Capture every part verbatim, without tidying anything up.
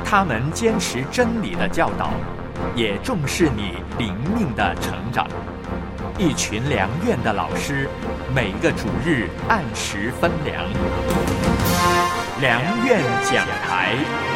他们坚持真理的教导，也重视你灵命的成长。一群良院的老师，每个主日按时分粮。良院讲台，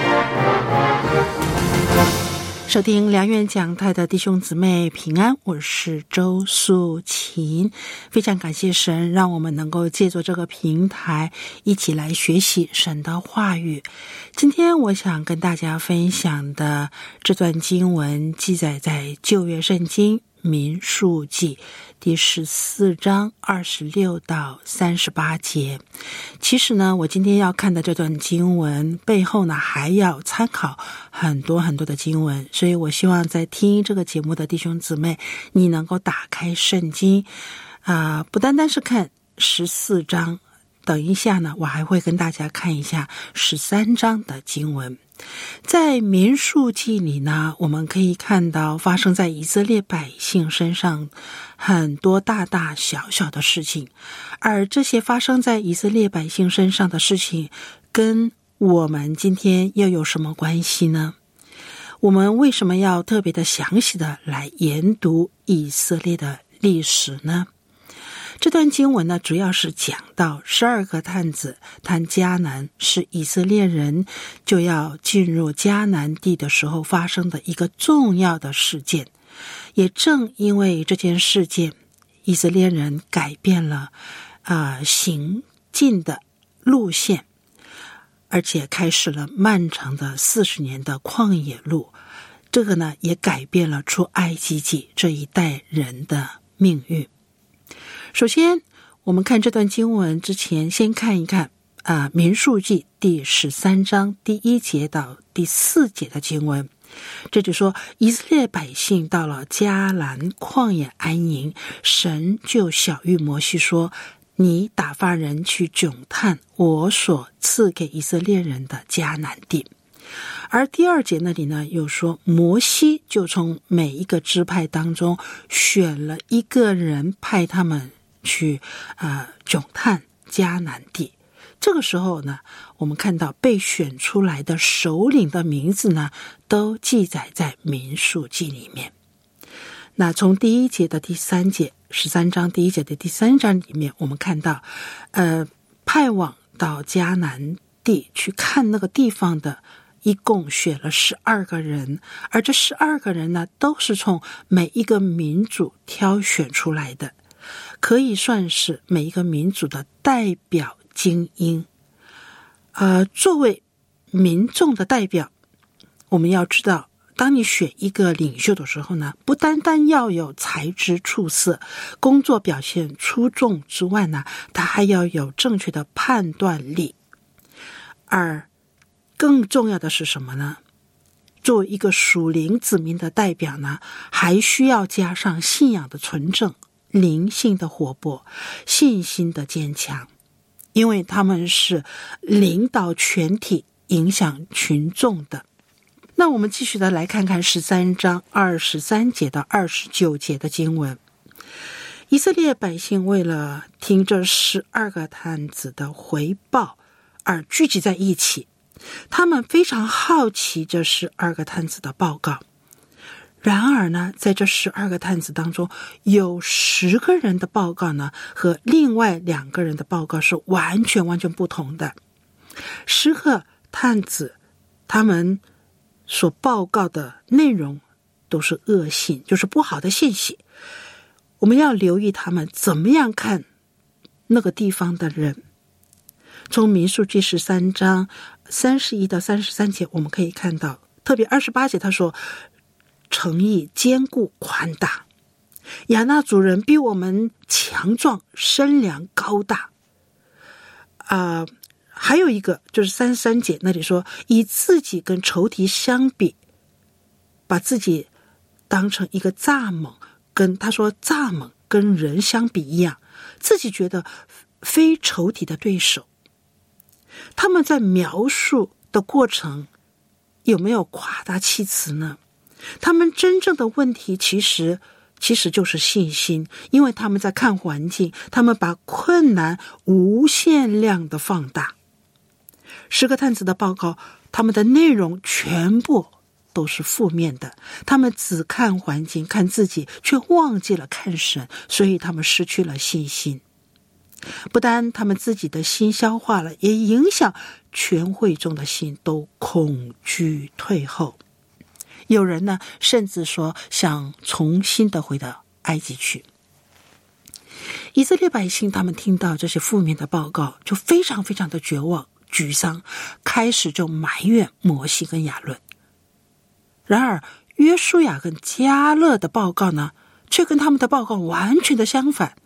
收听良院讲台的弟兄姊妹平安，我是周素琴。非常感谢神，让我们能够借助这个平台一起来学习神的话语。今天我想跟大家分享的这段经文记载在旧约圣经民数记第十四章二十六到三十八节。其实呢，我今天要看的这段经文背后呢，还要参考很多很多的经文，所以我希望在听这个节目的弟兄姊妹，你能够打开圣经啊、呃，不单单是看十四章，等一下呢，我还会跟大家看一下十三章的经文。在民数记里呢，我们可以看到发生在以色列百姓身上很多大大小小的事情，而这些发生在以色列百姓身上的事情跟我们今天又有什么关系呢？我们为什么要特别的详细的来研读以色列的历史呢？这段经文呢，主要是讲到十二个探子探迦南，是以色列人就要进入迦南地的时候发生的一个重要的事件。也正因为这件事件，以色列人改变了啊、呃、行进的路线，而且开始了漫长的四十年的旷野路。这个呢，也改变了出埃及记这一代人的命运。首先，我们看这段经文之前，先看一看啊、呃，民数记第十三章第一节到第四节的经文。这就说，以色列百姓到了迦南旷野安营，神就晓谕摩西说：“你打发人去迥探我所赐给以色列人的迦南地。”而第二节那里呢，又说摩西就从每一个支派当中选了一个人，派他们去呃迥探迦南地。这个时候呢，我们看到被选出来的首领的名字呢，都记载在民数记里面。那从第一节的第三节，十三章第一节的第三章里面，我们看到呃派往到迦南地去看那个地方的一共选了十二个人，而这十二个人呢，都是从每一个民族挑选出来的，可以算是每一个民族的代表精英。呃，作为民众的代表，我们要知道，当你选一个领袖的时候呢，不单单要有才智出色、工作表现出众之外呢，他还要有正确的判断力。而更重要的是什么呢？作为一个属灵子民的代表呢，还需要加上信仰的纯正、灵性的活泼、信心的坚强，因为他们是领导全体、影响群众的。那我们继续的来看看十三章二十三节到二十九节的经文。以色列百姓为了听这十二个探子的回报而聚集在一起，他们非常好奇这十二个探子的报告。然而呢，在这十二个探子当中，有十个人的报告呢，和另外两个人的报告是完全完全不同的。十个探子他们所报告的内容都是恶信，就是不好的信息。我们要留意他们怎么样看那个地方的人。从民数记十三章三十一到三十三节，我们可以看到，特别二十八节他说，城邑坚固宽大，亚衲族人比我们强壮，身量高大。啊、呃，还有一个就是三十三节那里说，以自己跟仇敌相比，把自己当成一个蚱蜢，跟他说蚱蜢跟人相比一样，自己觉得非仇敌的对手。他们在描述的过程有没有夸大其词呢？他们真正的问题其实其实就是信心，因为他们在看环境，他们把困难无限量的放大。十个探子的报告他们的内容全部都是负面的，他们只看环境看自己，却忘记了看神，所以他们失去了信心。不但他们自己的心消化了，也影响全会众的心都恐惧退后。有人呢，甚至说想重新的回到埃及去。以色列百姓他们听到这些负面的报告，就非常非常的绝望沮丧，开始就埋怨摩西跟亚伦。然而约书亚跟迦勒的报告呢，却跟他们的报告完全的相反。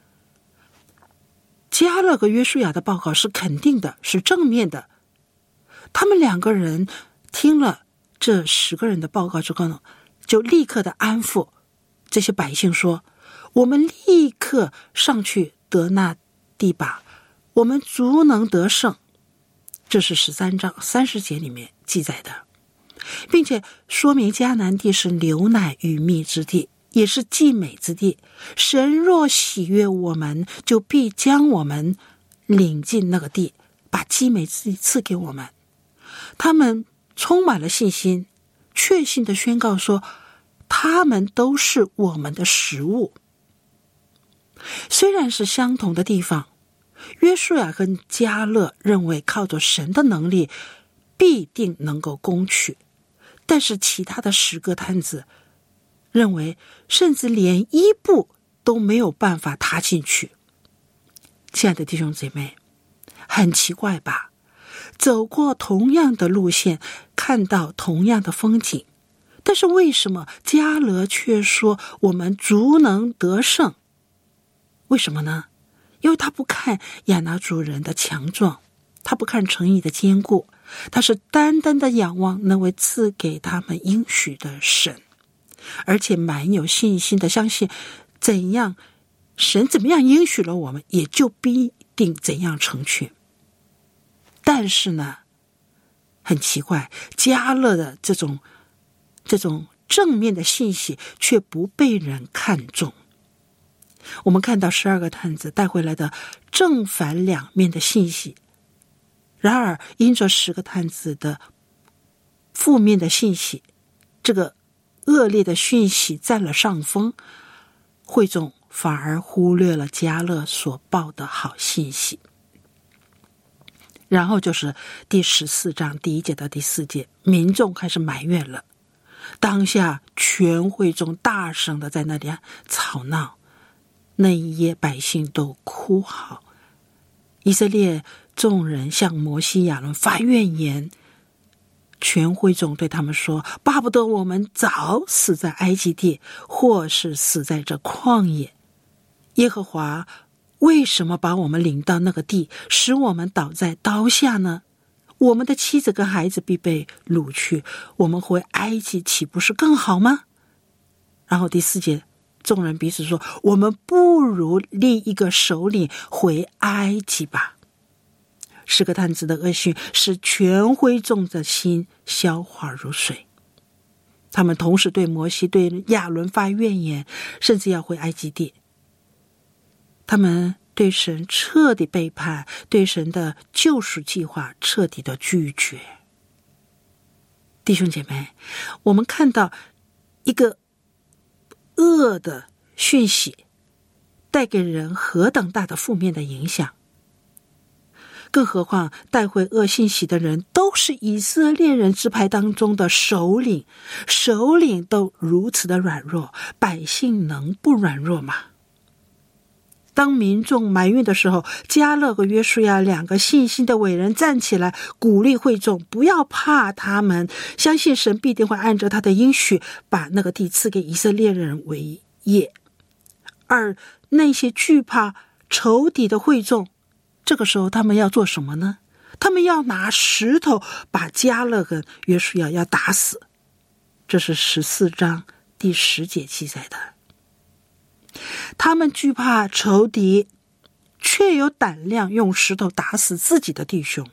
迦勒和约书亚的报告是肯定的，是正面的。他们两个人听了这十个人的报告之后呢，就立刻的安抚这些百姓说，我们立刻上去得那地吧，我们足能得胜。这是十三章三十节里面记载的，并且说明迦南地是流奶与蜜之地，也是既美之地。神若喜悦我们，就必将我们领进那个地，把既美之地赐给我们。他们充满了信心，确信地宣告说，他们都是我们的食物。虽然是相同的地方，约书亚跟迦勒认为靠着神的能力必定能够攻取，但是其他的十个探子认为甚至连一步都没有办法踏进去。亲爱的弟兄姐妹，很奇怪吧？走过同样的路线，看到同样的风景，但是为什么迦勒却说我们足能得胜？为什么呢？因为他不看亚拿族人的强壮，他不看城邑的坚固，他是单单的仰望那位赐给他们应许的神，而且蛮有信心的相信怎样神怎么样应许了我们，也就必定怎样成全。但是呢，很奇怪，迦勒的这种这种正面的信息却不被人看重。我们看到十二个探子带回来的正反两面的信息，然而因着十个探子的负面的信息，这个恶劣的讯息占了上风，会众反而忽略了迦勒所报的好信息。然后就是第十四章第一节到第四节，民众开始埋怨了。当下全会众大声的在那里吵闹，那一夜百姓都哭嚎。以色列众人向摩西亚伦发怨言，全会众对他们说，巴不得我们早死在埃及地，或是死在这旷野。耶和华为什么把我们领到那个地，使我们倒在刀下呢？我们的妻子跟孩子必被掳去，我们回埃及岂不是更好吗？然后第四节，众人彼此说，我们不如立一个首领回埃及吧。十个探子的恶讯使全会众的心消化如水，他们同时对摩西对亚伦发怨言，甚至要回埃及地。他们对神彻底背叛，对神的救赎计划彻底的拒绝。弟兄姐妹，我们看到一个恶的讯息带给人何等大的负面的影响，更何况带回恶信息的人都是以色列人支派当中的首领，首领都如此的软弱，百姓能不软弱吗？当民众埋怨的时候，迦勒和约书亚两个信心的伟人站起来鼓励会众，不要怕他们，相信神必定会按照他的应许把那个地赐给以色列人为业。而那些惧怕仇敌的会众，这个时候他们要做什么呢？他们要拿石头把迦勒和约书亚要打死。这是十四章第十节记载的。他们惧怕仇敌，却有胆量用石头打死自己的弟兄。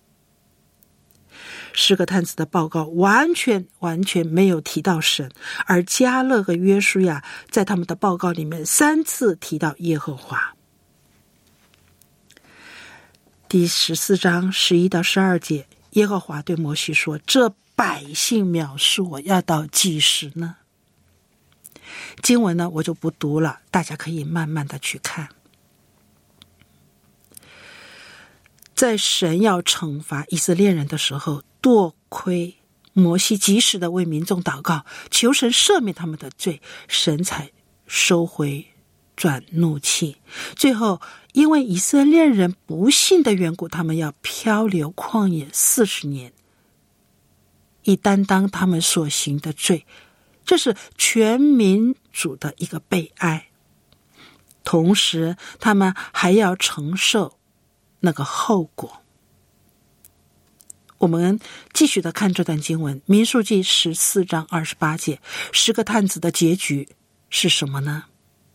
十个探子的报告完全完全没有提到神，而迦勒和约书亚在他们的报告里面三次提到耶和华。第十四章十一到十二节， 耶和华对摩西说，这百姓藐视我要到几时呢？经文呢我就不读了，大家可以慢慢的去看。在神要惩罚以色列人的时候，多亏摩西及时的为民众祷告，求神赦免他们的罪，神才收回转怒气。最后因为以色列人不信的缘故，他们要漂流旷野四十年，以担当他们所行的罪。这是全民族的一个悲哀，同时他们还要承受那个后果。我们继续的看这段经文，民数记十四章二十八节，十个探子的结局是什么呢？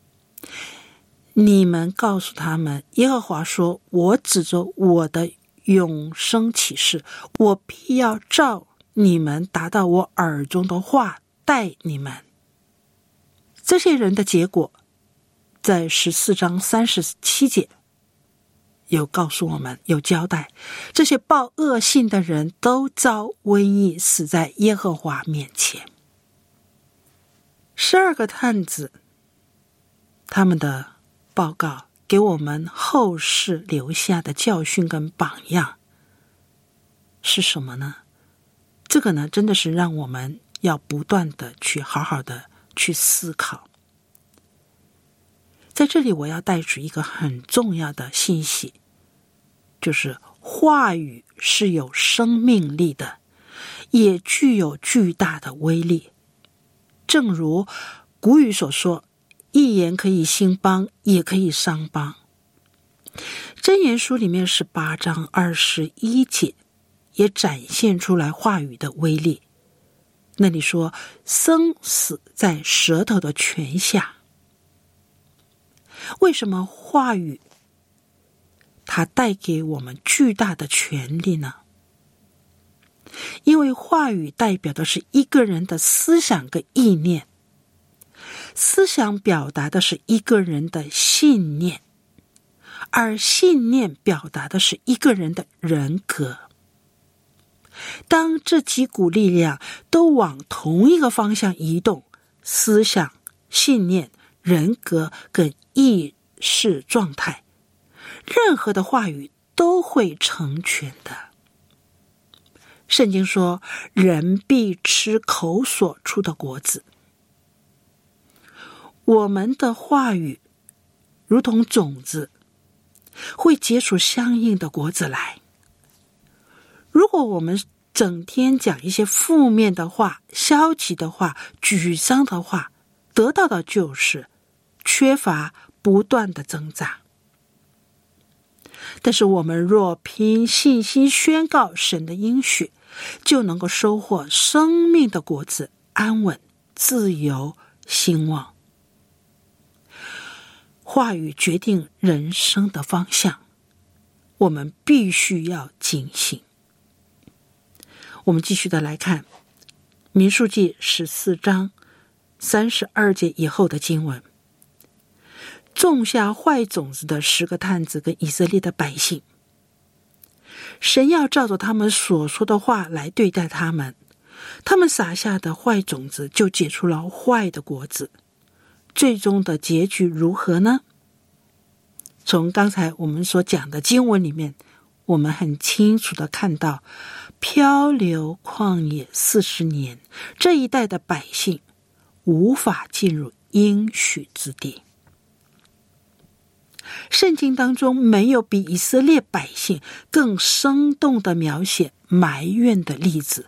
你们告诉他们，耶和华说，我指着我的永生启示，我必要照你们达到我耳中的话待你们。这些人的结果在十四章三十七节有告诉我们，有交代，这些报恶信的人都遭瘟疫，死在耶和华面前。十二个探子他们的报告给我们后世留下的教训跟榜样是什么呢？这个呢真的是让我们要不断的去好好的去思考。在这里我要带出一个很重要的信息，就是话语是有生命力的，也具有巨大的威力。正如古语所说，一言可以兴邦，也可以伤邦。箴言书里面十八章二十一节也展现出来话语的威力。那里说，生死在舌头的泉下。为什么话语它带给我们巨大的权利呢？因为话语代表的是一个人的思想跟意念，思想表达的是一个人的信念，而信念表达的是一个人的人格。当这几股力量都往同一个方向移动，思想、信念、人格跟意识状态，任何的话语都会成全的。圣经说，人必吃口所出的果子。我们的话语如同种子，会结出相应的果子来。如果我们整天讲一些负面的话、消极的话、沮丧的话，得到的就是缺乏不断的增长。但是我们若凭信心宣告神的应许，就能够收获生命的果子，安稳、自由、兴旺。话语决定人生的方向，我们必须要警醒。我们继续的来看民数记十四章三十二节以后的经文。种下坏种子的十个探子跟以色列的百姓，神要照着他们所说的话来对待他们，他们撒下的坏种子就结出了坏的果子。最终的结局如何呢？从刚才我们所讲的经文里面，我们很清楚的看到，漂流旷野四十年，这一代的百姓无法进入应许之地。圣经当中没有比以色列百姓更生动的描写埋怨的例子。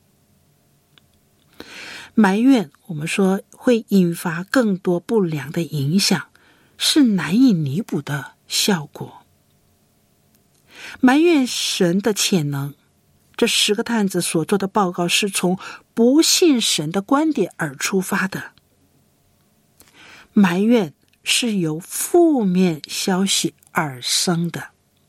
埋怨我们说会引发更多不良的影响，是难以弥补的效果。埋怨神的潜能，这十个探子所做的报告是从不信神的观点而出发的。埋怨是由负面消息而生的，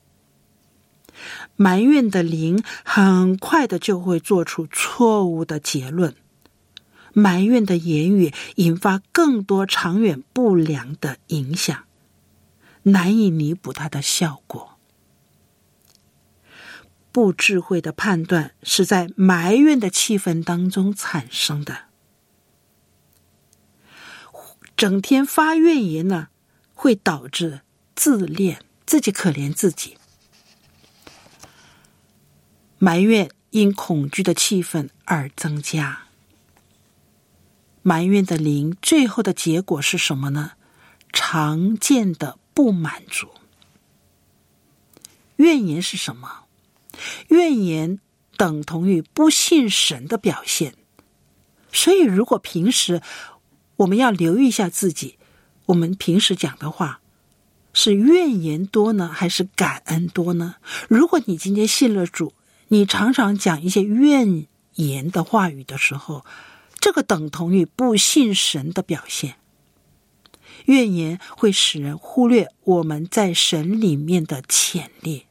埋怨的灵很快的就会做出错误的结论，埋怨的言语引发更多长远不良的影响，难以弥补它的效果。 不智慧的判断是在埋怨的气氛当中产生的。整天发怨言呢，会导致自恋，自己可怜自己。埋怨因恐惧的气氛而增加。埋怨的灵最后的结果是什么呢？常见的不满足。怨言是什么？怨言等同于不信神的表现。所以如果平时我们要留意一下自己，我们平时讲的话是怨言多呢，还是感恩多呢？如果你今天信了主，你常常讲一些怨言的话语的时候，这个等同于不信神的表现。怨言会使人忽略我们在神里面的潜力。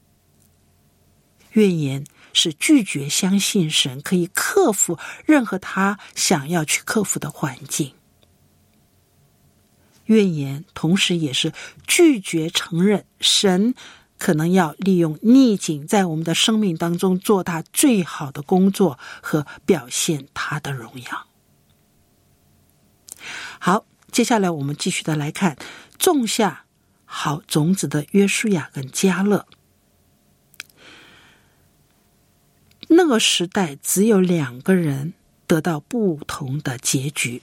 怨言是拒绝相信神可以克服任何他想要去克服的环境。怨言同时也是拒绝承认神可能要利用逆境在我们的生命当中做他最好的工作和表现他的荣耀。好，接下来我们继续的来看种下好种子的约书亚跟迦勒。那个时代只有两个人得到不同的结局，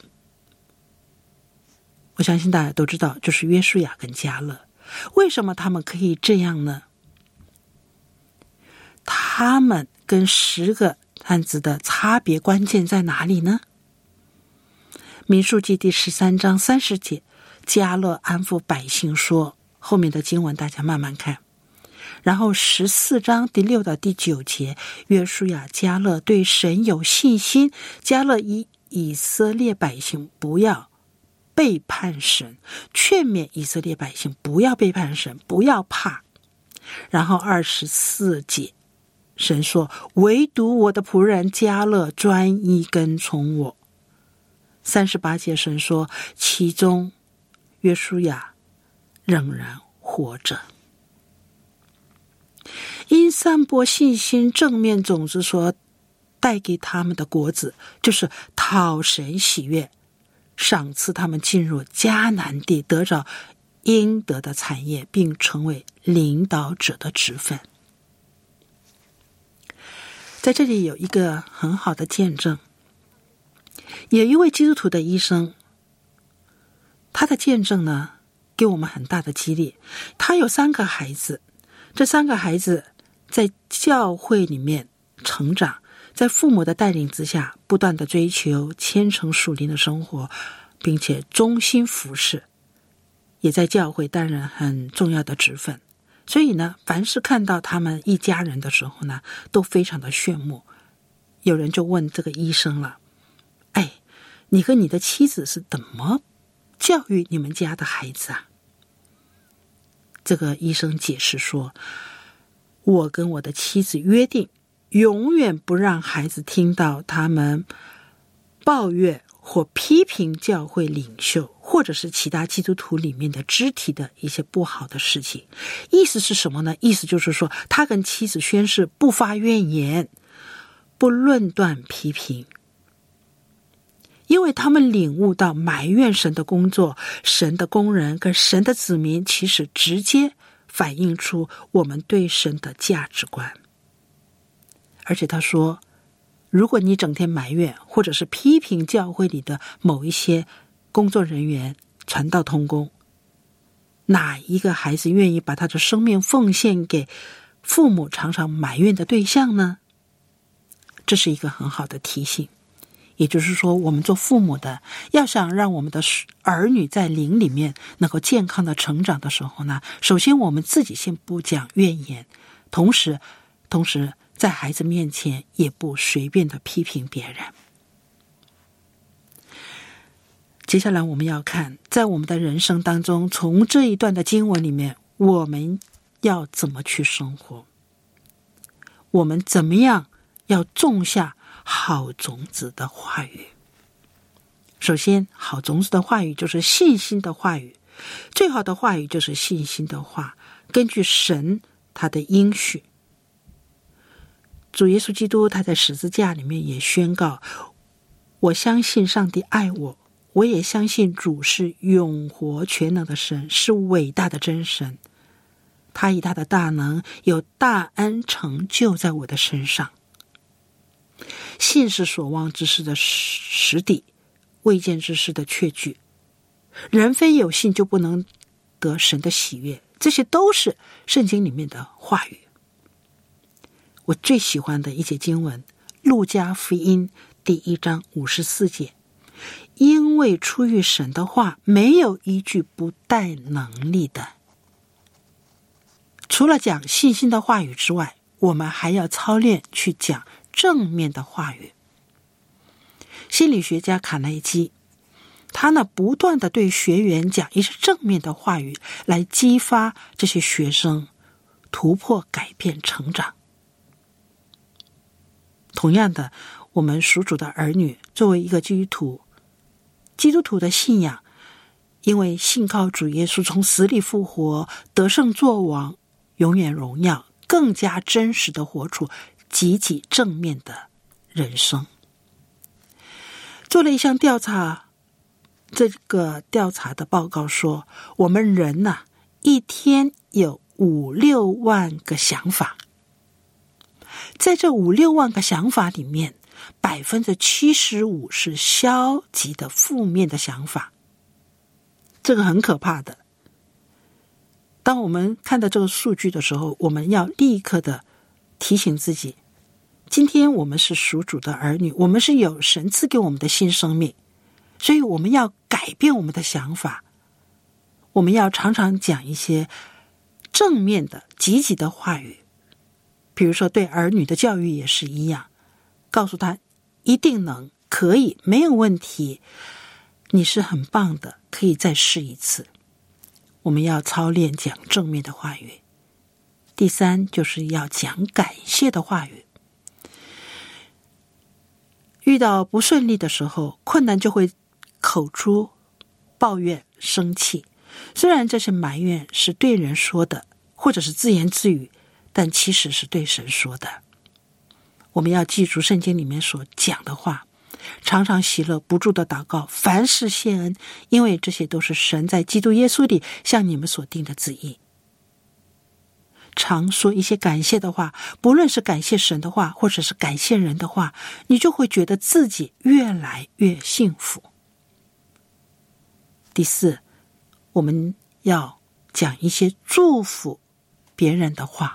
我相信大家都知道，就是约书亚跟迦勒。为什么他们可以这样呢？他们跟十个探子的差别关键在哪里呢？民数记第十三章三十节，迦勒安抚百姓说，后面的经文大家慢慢看。然后十四章第六到第九节，约书亚迦勒对神有信心，迦勒以以色列百姓不要背叛神，劝勉以色列百姓不要背叛神，不要怕。然后二十四节，神说，唯独我的仆人迦勒专一跟从我。三十八节，神说，其中约书亚仍然活着。因散播信心正面种子所带给他们的果子，就是讨神喜悦，赏赐他们进入迦南地，得着应得的产业，并成为领导者的职分。在这里有一个很好的见证，有一位基督徒的医生，他的见证呢，给我们很大的激励。他有三个孩子，这三个孩子在教会里面成长，在父母的带领之下，不断的追求虔诚属灵的生活，并且忠心服侍，也在教会担任很重要的职分。所以呢，凡是看到他们一家人的时候呢，都非常的炫目。有人就问这个医生了，哎，你和你的妻子是怎么教育你们家的孩子啊？这个医生解释说，我跟我的妻子约定，永远不让孩子听到他们抱怨或批评教会领袖或者是其他基督徒里面的肢体的一些不好的事情。意思是什么呢？意思就是说，他跟妻子宣誓不发怨言，不论断批评，因为他们领悟到埋怨神的工作，神的工人跟神的子民其实直接反映出我们对神的价值观。而且他说，如果你整天埋怨或者是批评教会里的某一些工作人员、传道同工，哪一个孩子愿意把他的生命奉献给父母常常埋怨的对象呢？这是一个很好的提醒。也就是说，我们做父母的要想让我们的儿女在灵里面能够健康的成长的时候呢，首先我们自己先不讲怨言，同时同时在孩子面前也不随便的批评别人。接下来我们要看，在我们的人生当中，从这一段的经文里面，我们要怎么去生活，我们怎么样要种下好种子的话语。首先，好种子的话语就是信心的话语，最好的话语就是信心的话，根据神他的应许。 主耶稣基督他在十字架里面也宣告，我相信上帝爱我，我也相信主是永活全能的神，是伟大的真神，他以他的大能有大恩成就在我的身上。信是所望之事的实底，未见之事的确据。人非有信就不能得神的喜悦，这些都是圣经里面的话语。我最喜欢的一节经文，路加福音第一章五十四节，因为出于神的话，没有一句不带能力的。除了讲信心的话语之外，我们还要操练去讲正面的话语。心理学家卡耐基，他呢不断的对学员讲一些正面的话语，来激发这些学生突破、改变、成长。同样的，我们属主的儿女，作为一个基督徒，基督徒的信仰，因为信靠主耶稣从死里复活，得胜作王，永远荣耀，更加真实的活出积极正面的人生。做了一项调查，这个调查的报告说，我们人呐、啊，一天有五六万个想法，在这五六万个想法里面，百分之七十五是消极的、负面的想法，这个很可怕的。当我们看到这个数据的时候，我们要立刻的提醒自己，今天我们是属主的儿女，我们是有神赐给我们的新生命，所以我们要改变我们的想法，我们要常常讲一些正面的、积极的话语。比如说对儿女的教育也是一样，告诉他一定能，可以，没有问题，你是很棒的，可以再试一次。我们要操练讲正面的话语。第三，就是要讲感谢的话语。遇到不顺利的时候，困难就会口出抱怨、生气。虽然这些埋怨是对人说的，或者是自言自语，但其实是对神说的。我们要记住圣经里面所讲的话，常常喜乐，不住的祷告，凡事谢恩，因为这些都是神在基督耶稣里向你们所定的旨意。常说一些感谢的话，不论是感谢神的话，或者是感谢人的话，你就会觉得自己越来越幸福。第四，我们要讲一些祝福别人的话。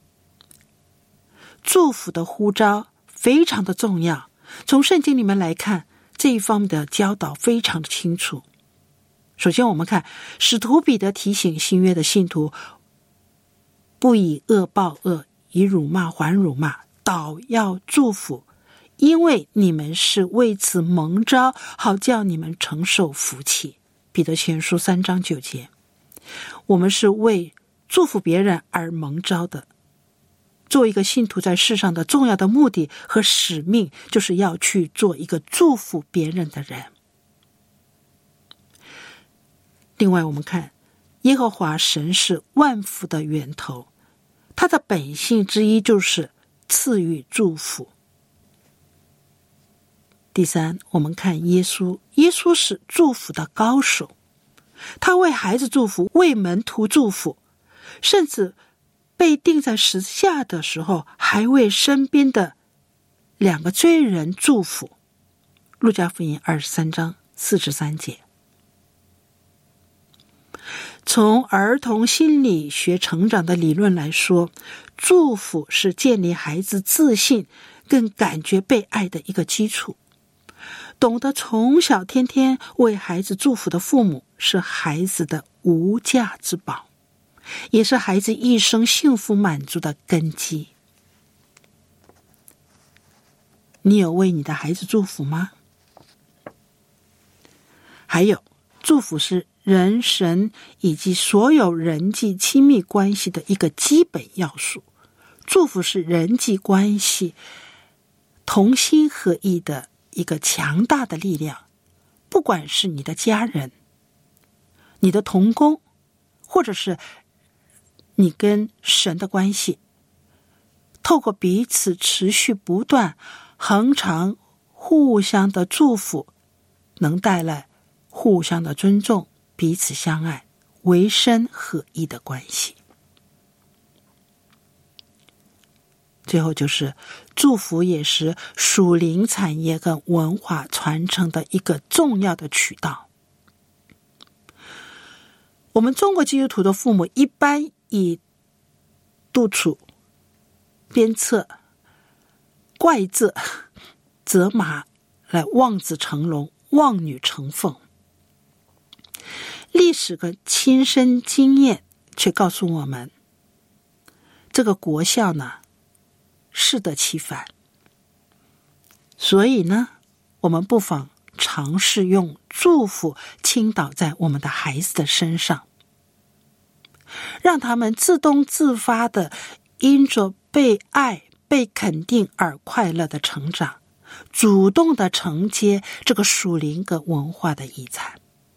祝福的呼召非常的重要，从圣经里面来看，这一方面的教导非常的清楚。首先我们看使徒彼得提醒新约的信徒，不以恶报恶，以辱骂还辱骂，倒要祝福，因为你们是为此蒙召，好叫你们承受福气。彼得前书三章九节，我们是为祝福别人而蒙召的。做一个信徒在世上的重要的目的和使命，就是要去做一个祝福别人的人。另外我们看耶和华神是万福的源头，他的本性之一就是赐予祝福。第三，我们看耶稣，耶稣是祝福的高手，他为孩子祝福，为门徒祝福，甚至被钉在十字架的时候，还为身边的两个罪人祝福。路加福音二十三章四十三节。从儿童心理学成长的理论来说，祝福是建立孩子自信更感觉被爱的一个基础。懂得从小天天为孩子祝福的父母，是孩子的无价之宝，也是孩子一生幸福满足的根基。你有为你的孩子祝福吗？还有，祝福是人、神以及所有人际亲密关系的一个基本要素。祝福是人际关系同心合意的一个强大的力量。不管是你的家人、你的同工，或者是你跟神的关系， 透过彼此持续不断、恒常、互相的祝福，能带来互相的尊重、彼此相爱、为身合一的关系。最后就是祝福也是属灵产业跟文化传承的一个重要的渠道。我们中国基督徒的父母一般以督促、鞭策、怪责、责骂来望子成龙、望女成凤。历史跟亲身经验却告诉我们，这个国孝呢适得其反。所以呢，我们不妨尝试用祝福倾倒在我们的孩子的身上，让他们自动自发的因着被爱、被肯定而快乐的成长，主动的承接这个属灵跟文化的遗产。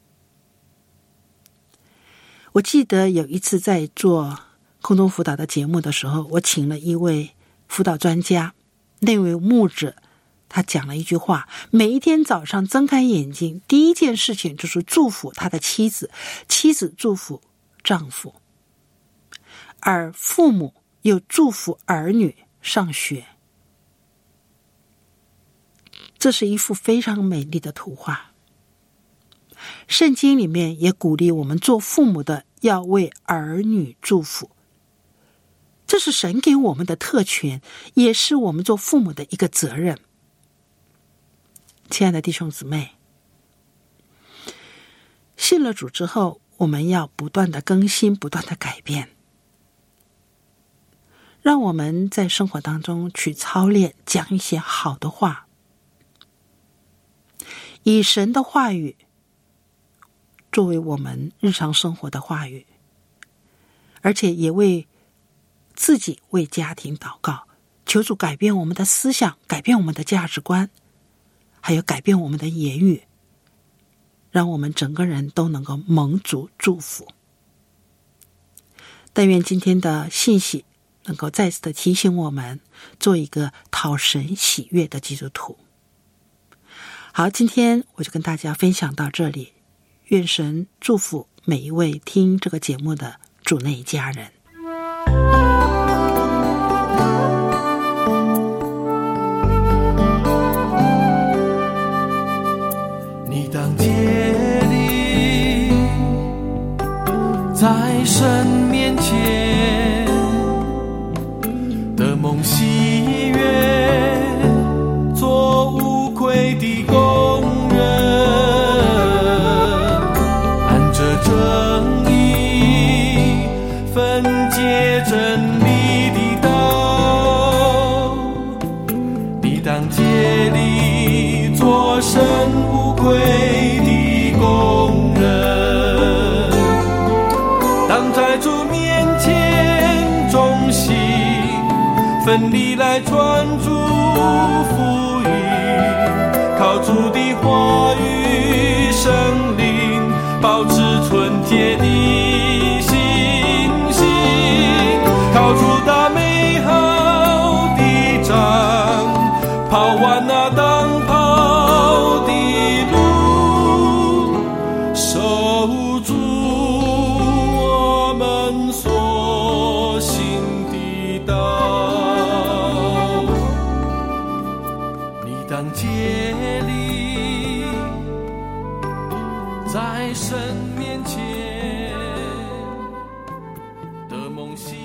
我记得有一次在做空中辅导的节目的时候，我请了一位辅导专家，那位牧者，他讲了一句话：每一天早上睁开眼睛，第一件事情就是祝福他的妻子，妻子祝福丈夫，而父母又祝福儿女上学。这是一幅非常美丽的图画。圣经里面也鼓励我们做父母的要为儿女祝福，这是神给我们的特权，也是我们做父母的一个责任。亲爱的弟兄姊妹，信了主之后，我们要不断的更新，不断的改变，让我们在生活当中去操练，讲一些好的话，以神的话语作为我们日常生活的话语，而且也为自己、为家庭祷告，求主改变我们的思想，改变我们的价值观，还有改变我们的言语，让我们整个人都能够蒙主祝福。但愿今天的信息能够再次的提醒我们，做一个讨神喜悦的基督徒。好，今天我就跟大家分享到这里，愿神祝福每一位听这个节目的主内家人。 你当竭力在神面前的梦喜悦，做无愧的工人，按着正义分解真理的道。你当竭力做神无愧的工人，当在主面前忠心奋力来传主福音，靠主的话语圣灵保持纯洁的信心，靠主打美好的仗，跑完那当跑的路，守住我们所行的道。你当竭力在神面前的梦想。